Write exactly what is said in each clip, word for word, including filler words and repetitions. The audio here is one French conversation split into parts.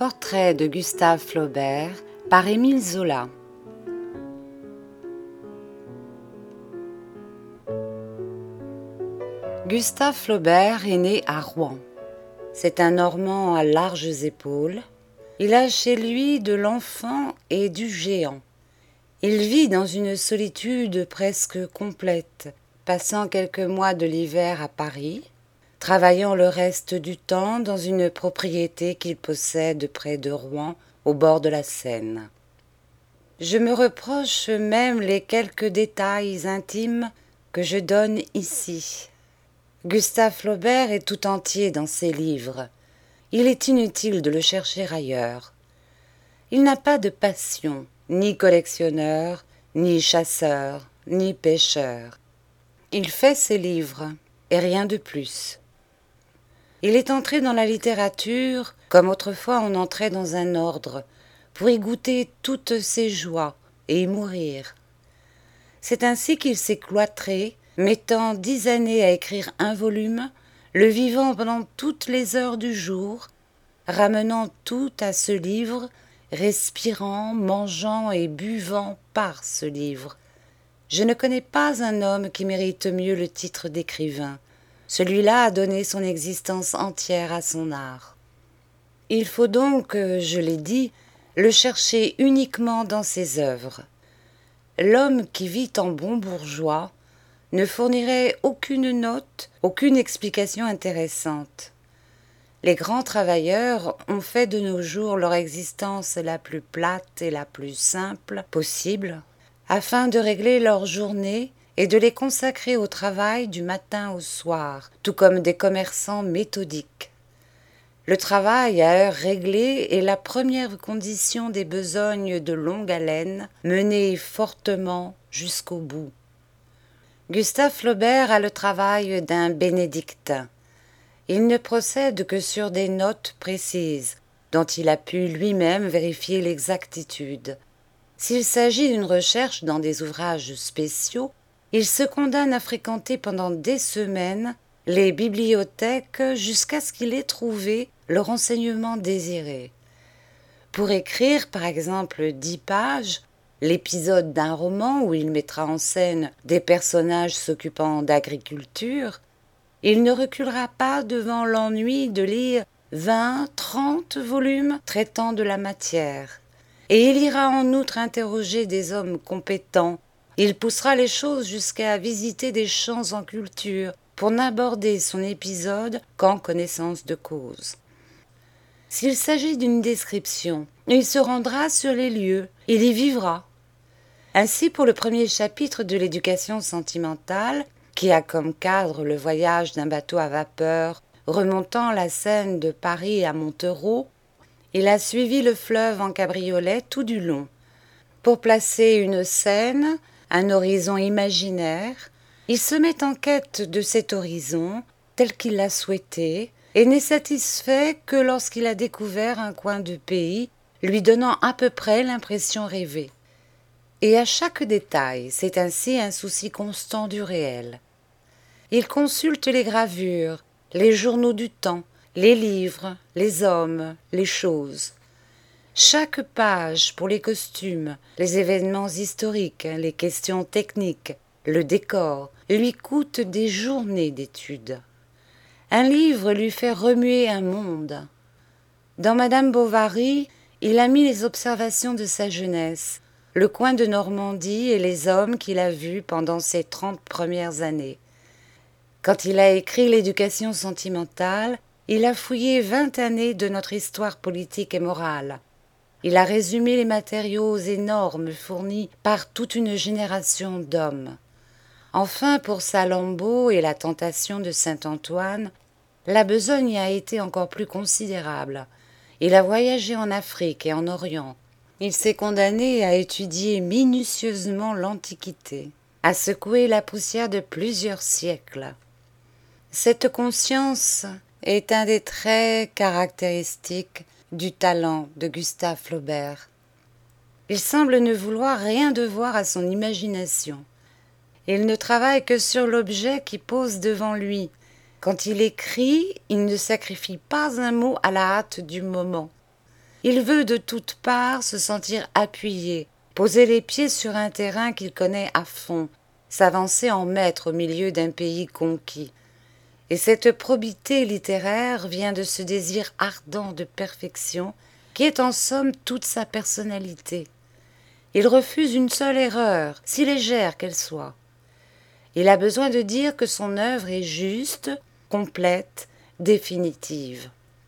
Portrait de Gustave Flaubert par Émile Zola. Gustave Flaubert est né à Rouen. C'est un Normand à larges épaules. Il a chez lui de l'enfant et du géant. Il vit dans une solitude presque complète, passant quelques mois de l'hiver à Paris, travaillant le reste du temps dans une propriété qu'il possède près de Rouen, au bord de la Seine. Je me reproche même les quelques détails intimes que je donne ici. Gustave Flaubert est tout entier dans ses livres. Il est inutile de le chercher ailleurs. Il n'a pas de passion, ni collectionneur, ni chasseur, ni pêcheur. Il fait ses livres, et rien de plus. Il est entré dans la littérature comme autrefois on entrait dans un ordre, pour y goûter toutes ses joies et y mourir. C'est ainsi qu'il s'est cloîtré, mettant dix années à écrire un volume, le vivant pendant toutes les heures du jour, ramenant tout à ce livre, respirant, mangeant et buvant par ce livre. Je ne connais pas un homme qui mérite mieux le titre d'écrivain. Celui-là a donné son existence entière à son art. Il faut donc, je l'ai dit, le chercher uniquement dans ses œuvres. L'homme qui vit en bon bourgeois ne fournirait aucune note, aucune explication intéressante. Les grands travailleurs ont fait de nos jours leur existence la plus plate et la plus simple possible, afin de régler leur journée et de les consacrer au travail du matin au soir, tout comme des commerçants méthodiques. Le travail à heure réglée est la première condition des besognes de longue haleine, menées fortement jusqu'au bout. Gustave Flaubert a le travail d'un bénédictin. Il ne procède que sur des notes précises, dont il a pu lui-même vérifier l'exactitude. S'il s'agit d'une recherche dans des ouvrages spéciaux, il se condamne à fréquenter pendant des semaines les bibliothèques jusqu'à ce qu'il ait trouvé le renseignement désiré. Pour écrire, par exemple, dix pages, l'épisode d'un roman où il mettra en scène des personnages s'occupant d'agriculture, il ne reculera pas devant l'ennui de lire vingt, trente volumes traitant de la matière. Et il ira en outre interroger des hommes compétents. Il poussera les choses jusqu'à visiter des champs en culture pour n'aborder son épisode qu'en connaissance de cause. S'il s'agit d'une description, il se rendra sur les lieux, il y vivra. Ainsi, pour le premier chapitre de l'éducation sentimentale, qui a comme cadre le voyage d'un bateau à vapeur remontant la Seine de Paris à Montereau, il a suivi le fleuve en cabriolet tout du long. Pour placer une scène, un horizon imaginaire, il se met en quête de cet horizon, tel qu'il l'a souhaité, et n'est satisfait que lorsqu'il a découvert un coin de pays, lui donnant à peu près l'impression rêvée. Et à chaque détail, c'est ainsi un souci constant du réel. Il consulte les gravures, les journaux du temps, les livres, les hommes, les choses. Chaque page pour les costumes, les événements historiques, les questions techniques, le décor, lui coûte des journées d'études. Un livre lui fait remuer un monde. Dans Madame Bovary, il a mis les observations de sa jeunesse, le coin de Normandie et les hommes qu'il a vus pendant ses trente premières années. Quand il a écrit l'éducation sentimentale, il a fouillé vingt années de notre histoire politique et morale. Il a résumé les matériaux énormes fournis par toute une génération d'hommes. Enfin, pour Salammbô et la tentation de Saint-Antoine, la besogne a été encore plus considérable. Il a voyagé en Afrique et en Orient. Il s'est condamné à étudier minutieusement l'Antiquité, à secouer la poussière de plusieurs siècles. Cette conscience est un des traits caractéristiques du talent de Gustave Flaubert. Il semble ne vouloir rien devoir à son imagination. Il ne travaille que sur l'objet qui pose devant lui. Quand il écrit, il ne sacrifie pas un mot à la hâte du moment. Il veut de toutes parts se sentir appuyé, poser les pieds sur un terrain qu'il connaît à fond, s'avancer en maître au milieu d'un pays conquis. Et cette probité littéraire vient de ce désir ardent de perfection qui est en somme toute sa personnalité. Il refuse une seule erreur, si légère qu'elle soit. Il a besoin de dire que son œuvre est juste, complète, définitive.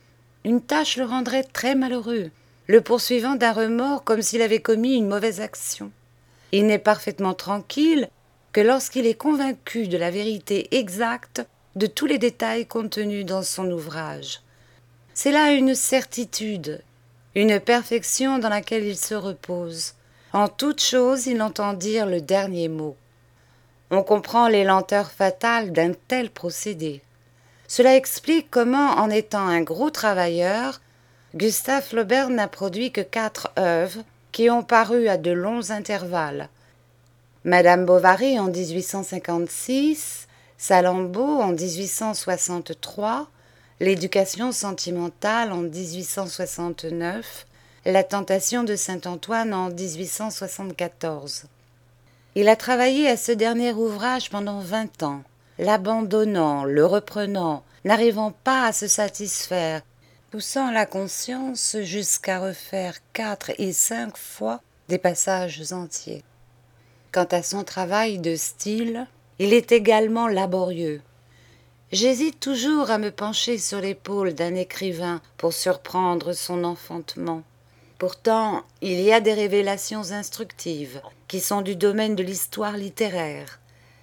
Une tâche le rendrait très malheureux, le poursuivant d'un remords comme s'il avait commis une mauvaise action. Il n'est parfaitement tranquille que lorsqu'il est convaincu de la vérité exacte de tous les détails contenus dans son ouvrage. C'est là une certitude, une perfection dans laquelle il se repose. En toute chose, il entend dire le dernier mot. On comprend les lenteurs fatales d'un tel procédé. Cela explique comment, en étant un gros travailleur, Gustave Flaubert n'a produit que quatre œuvres qui ont paru à de longs intervalles. Madame Bovary en dix-huit cent cinquante-six, Salammbô en dix-huit cent soixante-trois, L'éducation sentimentale en dix-huit cent soixante-neuf, La tentation de Saint-Antoine en dix-huit cent soixante-quatorze. Il a travaillé à ce dernier ouvrage pendant vingt ans, l'abandonnant, le reprenant, n'arrivant pas à se satisfaire, poussant la conscience jusqu'à refaire quatre et cinq fois des passages entiers. Quant à son travail de style, il est également laborieux. J'hésite toujours à me pencher sur l'épaule d'un écrivain pour surprendre son enfantement. Pourtant, il y a des révélations instructives qui sont du domaine de l'histoire littéraire.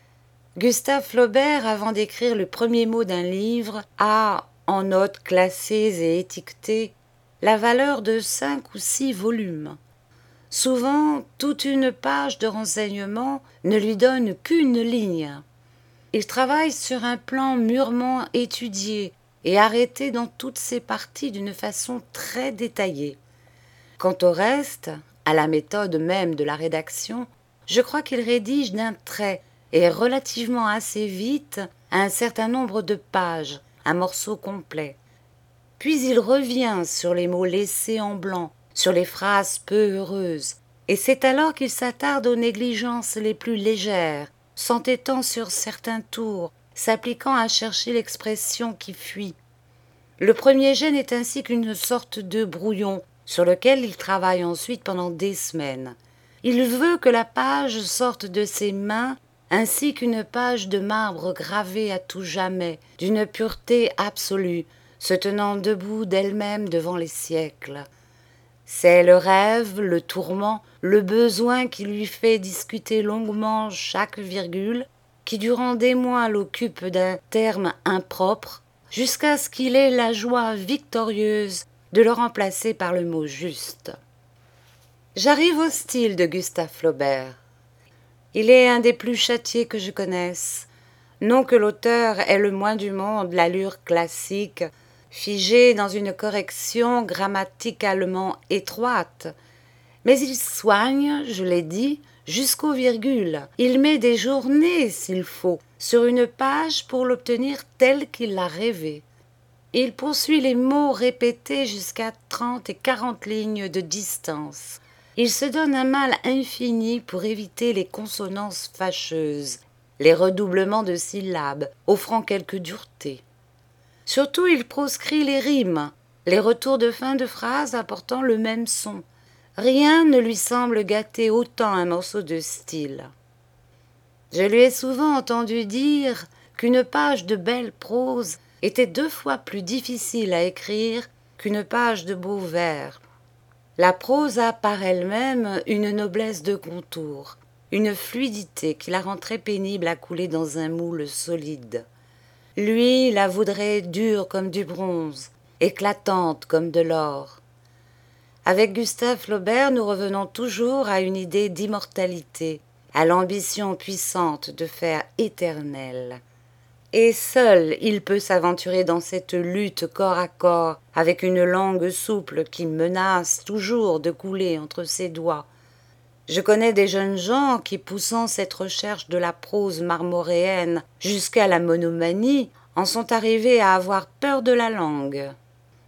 Gustave Flaubert, avant d'écrire le premier mot d'un livre, a, en notes classées et étiquetées, la valeur de cinq ou six volumes. Souvent, toute une page de renseignements ne lui donne qu'une ligne. Il travaille sur un plan mûrement étudié et arrêté dans toutes ses parties d'une façon très détaillée. Quant au reste, à la méthode même de la rédaction, je crois qu'il rédige d'un trait et relativement assez vite un certain nombre de pages, un morceau complet. Puis il revient sur les mots laissés en blanc, sur les phrases peu heureuses, et c'est alors qu'il s'attarde aux négligences les plus légères, s'entêtant sur certains tours, s'appliquant à chercher l'expression qui fuit. Le premier jet n'est ainsi qu'une sorte de brouillon, sur lequel il travaille ensuite pendant des semaines. Il veut que la page sorte de ses mains ainsi qu'une page de marbre gravée à tout jamais, d'une pureté absolue, se tenant debout d'elle-même devant les siècles. C'est le rêve, le tourment, le besoin qui lui fait discuter longuement chaque virgule, qui durant des mois l'occupe d'un terme impropre, jusqu'à ce qu'il ait la joie victorieuse de le remplacer par le mot juste. J'arrive au style de Gustave Flaubert. Il est un des plus châtiés que je connaisse. Non que l'auteur ait le moins du monde l'allure classique, figé dans une correction grammaticalement étroite. Mais il soigne, je l'ai dit, jusqu'aux virgules. Il met des journées, s'il faut, sur une page pour l'obtenir tel qu'il l'a rêvé. Il poursuit les mots répétés jusqu'à trente et quarante lignes de distance. Il se donne un mal infini pour éviter les consonances fâcheuses, les redoublements de syllabes, offrant quelque dureté. Surtout, il proscrit les rimes, les retours de fin de phrase apportant le même son. Rien ne lui semble gâter autant un morceau de style. Je lui ai souvent entendu dire qu'une page de belle prose était deux fois plus difficile à écrire qu'une page de beaux vers. La prose a par elle-même une noblesse de contour, une fluidité qui la rend très pénible à couler dans un moule solide. Lui la voudrait dure comme du bronze, éclatante comme de l'or. Avec Gustave Flaubert, nous revenons toujours à une idée d'immortalité, à l'ambition puissante de faire éternel. Et seul il peut s'aventurer dans cette lutte corps à corps avec une langue souple qui menace toujours de couler entre ses doigts. Je connais des jeunes gens qui, poussant cette recherche de la prose marmoréenne jusqu'à la monomanie, en sont arrivés à avoir peur de la langue.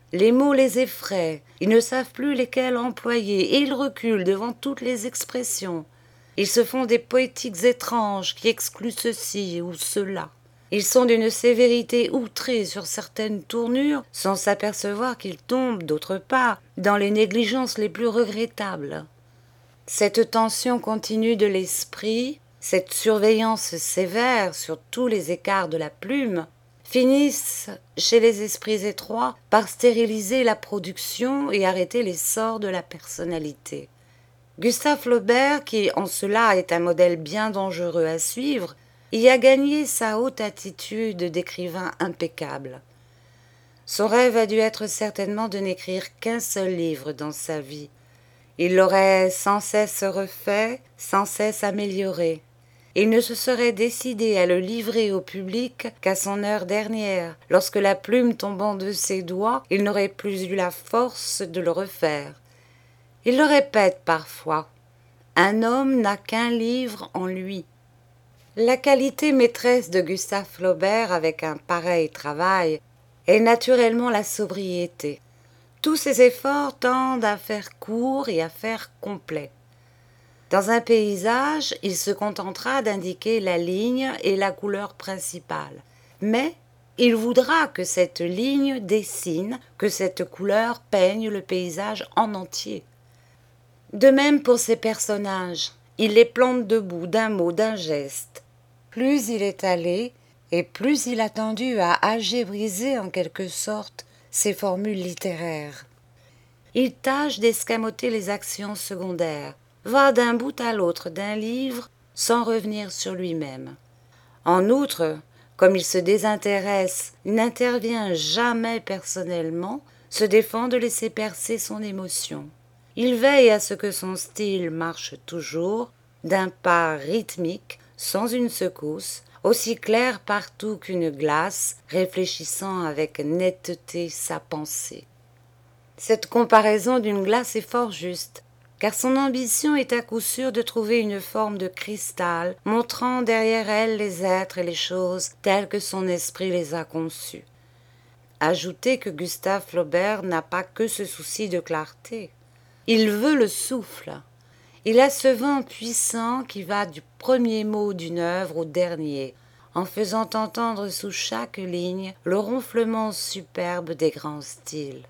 Les mots les effraient, ils ne savent plus lesquels employer, et ils reculent devant toutes les expressions. Ils se font des poétiques étranges qui excluent ceci ou cela. Ils sont d'une sévérité outrée sur certaines tournures, sans s'apercevoir qu'ils tombent, d'autre part, dans les négligences les plus regrettables. Cette tension continue de l'esprit, cette surveillance sévère sur tous les écarts de la plume, finissent, chez les esprits étroits, par stériliser la production et arrêter l'essor de la personnalité. Gustave Flaubert, qui en cela est un modèle bien dangereux à suivre, y a gagné sa haute attitude d'écrivain impeccable. Son rêve a dû être certainement de n'écrire qu'un seul livre dans sa vie. Il l'aurait sans cesse refait, sans cesse amélioré. Il ne se serait décidé à le livrer au public qu'à son heure dernière, lorsque la plume tombant de ses doigts, il n'aurait plus eu la force de le refaire. Il le répète parfois, un homme n'a qu'un livre en lui. La qualité maîtresse de Gustave Flaubert avec un pareil travail est naturellement la sobriété. Tous ses efforts tendent à faire court et à faire complet. Dans un paysage, il se contentera d'indiquer la ligne et la couleur principale. Mais il voudra que cette ligne dessine, que cette couleur peigne le paysage en entier. De même pour ses personnages, il les plante debout d'un mot, d'un geste. Plus il est allé, et plus il a tendu à algébriser en quelque sorte ses formules littéraires. Il tâche d'escamoter les actions secondaires, va d'un bout à l'autre d'un livre sans revenir sur lui-même. En outre, comme il se désintéresse, n'intervient jamais personnellement, se défend de laisser percer son émotion. Il veille à ce que son style marche toujours, d'un pas rythmique, sans une secousse, aussi clair partout qu'une glace, réfléchissant avec netteté sa pensée. Cette comparaison d'une glace est fort juste, car son ambition est à coup sûr de trouver une forme de cristal, montrant derrière elle les êtres et les choses telles que son esprit les a conçus. Ajoutez que Gustave Flaubert n'a pas que ce souci de clarté. Il veut le souffle. Il a ce vent puissant qui va du premier mot d'une œuvre au dernier, en faisant entendre sous chaque ligne le ronflement superbe des grands styles.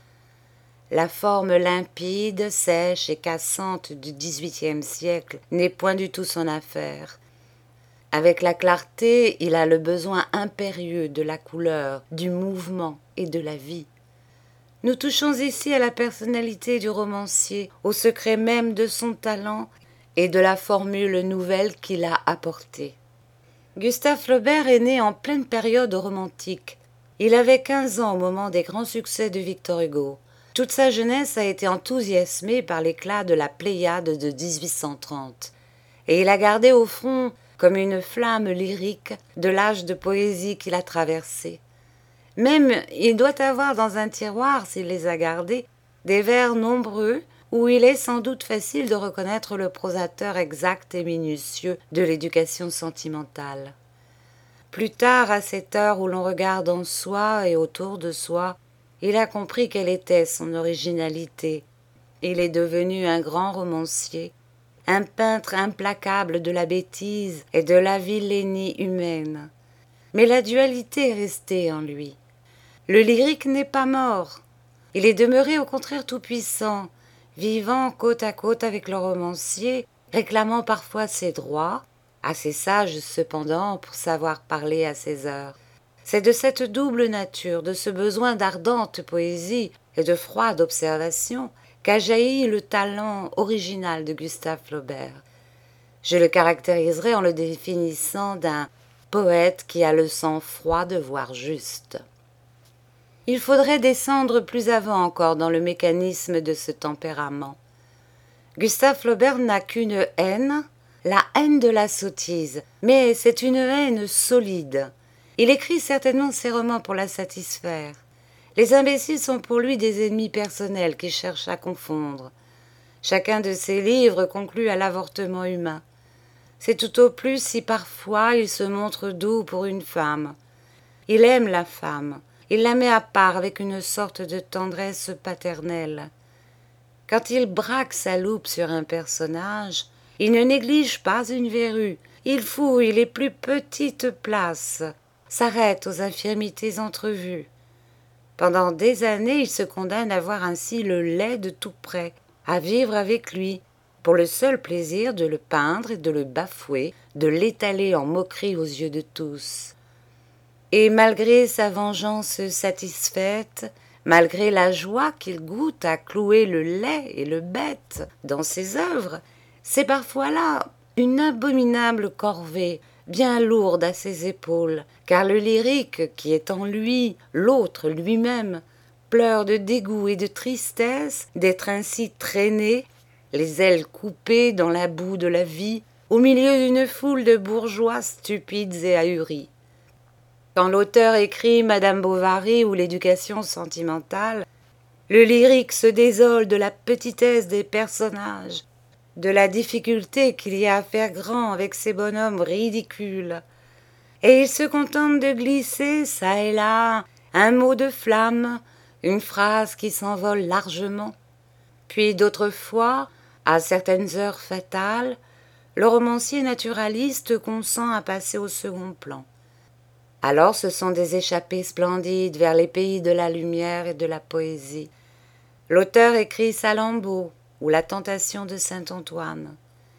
La forme limpide, sèche et cassante du dix-huitième siècle n'est point du tout son affaire. Avec la clarté, il a le besoin impérieux de la couleur, du mouvement et de la vie. Nous touchons ici à la personnalité du romancier, au secret même de son talent et de la formule nouvelle qu'il a apportée. Gustave Flaubert est né en pleine période romantique. Il avait quinze ans au moment des grands succès de Victor Hugo. Toute sa jeunesse a été enthousiasmée par l'éclat de la Pléiade de dix-huit cent trente. Et il a gardé au front, comme une flamme lyrique, de l'âge de poésie qu'il a traversé. Même, il doit avoir dans un tiroir, s'il les a gardés, des vers nombreux où il est sans doute facile de reconnaître le prosateur exact et minutieux de l'éducation sentimentale. Plus tard, à cette heure où l'on regarde en soi et autour de soi, il a compris quelle était son originalité. Il est devenu un grand romancier, un peintre implacable de la bêtise et de la vilainie humaine. Mais la dualité est restée en lui. Le lyrique n'est pas mort. Il est demeuré au contraire tout-puissant, vivant côte à côte avec le romancier, réclamant parfois ses droits, assez sage cependant pour savoir parler à ses heures. C'est de cette double nature, de ce besoin d'ardente poésie et de froide observation, qu'a jailli le talent original de Gustave Flaubert. Je le caractériserai en le définissant d'un poète qui a le sang-froid de voir juste. Il faudrait descendre plus avant encore dans le mécanisme de ce tempérament. Gustave Flaubert n'a qu'une haine, la haine de la sottise, mais c'est une haine solide. Il écrit certainement ses romans pour la satisfaire. Les imbéciles sont pour lui des ennemis personnels qui cherchent à confondre. Chacun de ses livres conclut à l'avortement humain. C'est tout au plus si parfois il se montre doux pour une femme. Il aime la femme. il la met à part avec une sorte de tendresse paternelle. Quand il braque sa loupe sur un personnage, il ne néglige pas une verrue, il fouille les plus petites places, s'arrête aux infirmités entrevues. Pendant des années, il se condamne à voir ainsi le lait de tout près, à vivre avec lui, pour le seul plaisir de le peindre et de le bafouer, de l'étaler en moquerie aux yeux de tous. Et malgré sa vengeance satisfaite, malgré la joie qu'il goûte à clouer le laid et le bête dans ses œuvres, c'est parfois là une abominable corvée, bien lourde à ses épaules, car le lyrique qui est en lui, l'autre lui-même, pleure de dégoût et de tristesse d'être ainsi traîné, les ailes coupées dans la boue de la vie, au milieu d'une foule de bourgeois stupides et ahuris. Quand l'auteur écrit Madame Bovary ou l'éducation sentimentale, le lyrique se désole de la petitesse des personnages, de la difficulté qu'il y a à faire grand avec ces bonhommes ridicules, et il se contente de glisser, çà et là, un mot de flamme, une phrase qui s'envole largement. Puis d'autres fois, à certaines heures fatales, le romancier naturaliste consent à passer au second plan. Alors ce sont des échappées splendides vers les pays de la lumière et de la poésie. L'auteur écrit Salammbô ou La tentation de saint Antoine.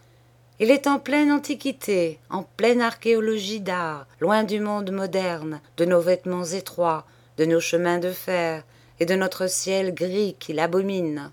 Il est en pleine antiquité, en pleine archéologie d'art, loin du monde moderne, de nos vêtements étroits, de nos chemins de fer et de notre ciel gris qui l'abomine.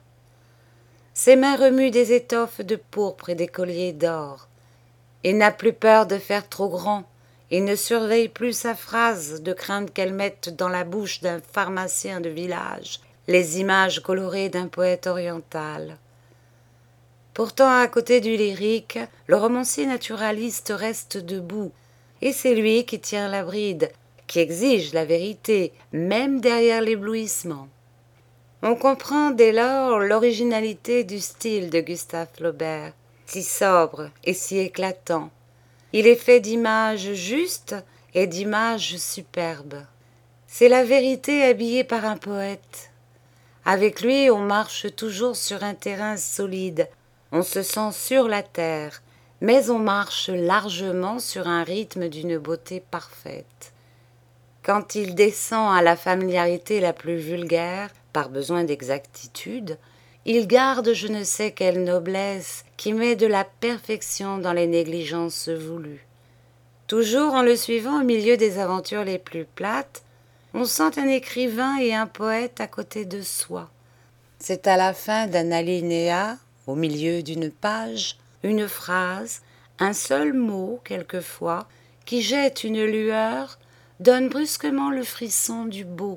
Ses mains remuent des étoffes de pourpre et des colliers d'or. Il n'a plus peur de faire trop grand. Il ne surveille plus sa phrase de crainte qu'elle mette dans la bouche d'un pharmacien de village les images colorées d'un poète oriental. Pourtant, à côté du lyrique, le romancier naturaliste reste debout, et c'est lui qui tient la bride, qui exige la vérité, même derrière l'éblouissement. On comprend dès lors l'originalité du style de Gustave Flaubert, si sobre et si éclatant. Il est fait d'images justes et d'images superbes. C'est la vérité habillée par un poète. Avec lui, on marche toujours sur un terrain solide, on se sent sur la terre, mais on marche largement sur un rythme d'une beauté parfaite. Quand il descend à la familiarité la plus vulgaire, par besoin d'exactitude, il garde je ne sais quelle noblesse qui met de la perfection dans les négligences voulues. Toujours en le suivant au milieu des aventures les plus plates, on sent un écrivain et un poète à côté de soi. C'est à la fin d'un alinéa, au milieu d'une page, une phrase, un seul mot quelquefois, qui jette une lueur, donne brusquement le frisson du beau.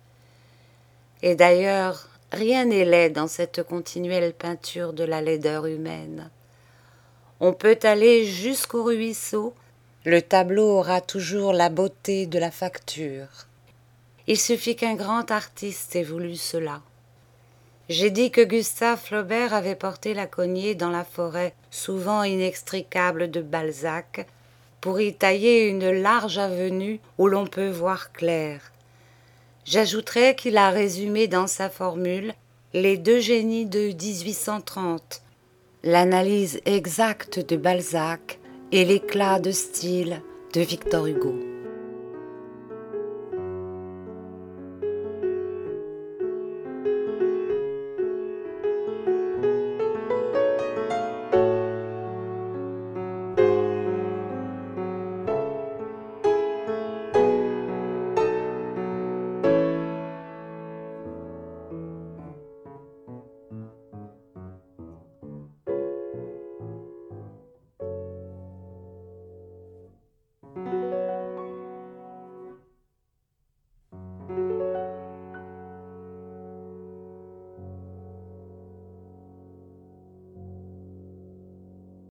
Et d'ailleurs, rien n'est laid dans cette continuelle peinture de la laideur humaine. On peut aller jusqu'au ruisseau, le tableau aura toujours la beauté de la facture. Il suffit qu'un grand artiste ait voulu cela. J'ai dit que Gustave Flaubert avait porté la cognée dans la forêt souvent inextricable de Balzac pour y tailler une large avenue où l'on peut voir clair. J'ajouterai qu'il a résumé dans sa formule les deux génies de dix-huit cent trente, l'analyse exacte de Balzac et l'éclat de style de Victor Hugo.